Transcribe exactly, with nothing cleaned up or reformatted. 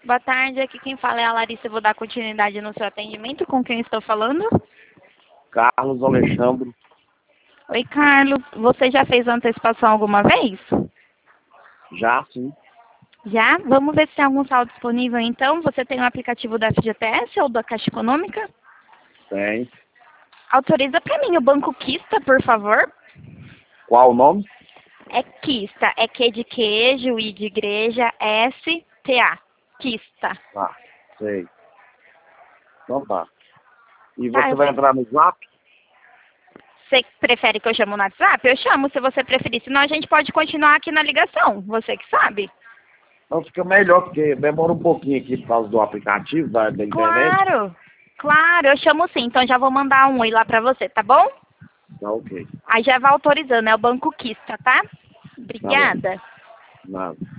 Boa tarde, aqui quem fala é a Larissa. Eu vou dar continuidade no seu atendimento. Com quem estou falando? Carlos Alexandre. Oi, Carlos. Você já fez antecipação alguma vez? Já, sim. Já? Vamos ver se tem algum saldo disponível, então. Você tem o aplicativo da F G T S ou da Caixa Econômica? Tem. Autoriza para mim o Banco Quista, por favor. Qual o nome? É Quista. É Q de queijo, I de igreja, S, T, A. Quista. Tá, sei. Então tá. E Tá, você eu vai sei. entrar no Zap? Você prefere que eu chame no WhatsApp? Eu chamo se você preferir. Senão a gente pode continuar aqui na ligação. Você que sabe. Não, fica melhor, porque demora um pouquinho aqui por causa do aplicativo, da, da internet. Claro. Claro, eu chamo sim. Então já vou mandar um oi lá pra você, tá bom? Tá ok. Aí já vai autorizando. É o Banco Quista, tá? Tá bom. Obrigada. Nada.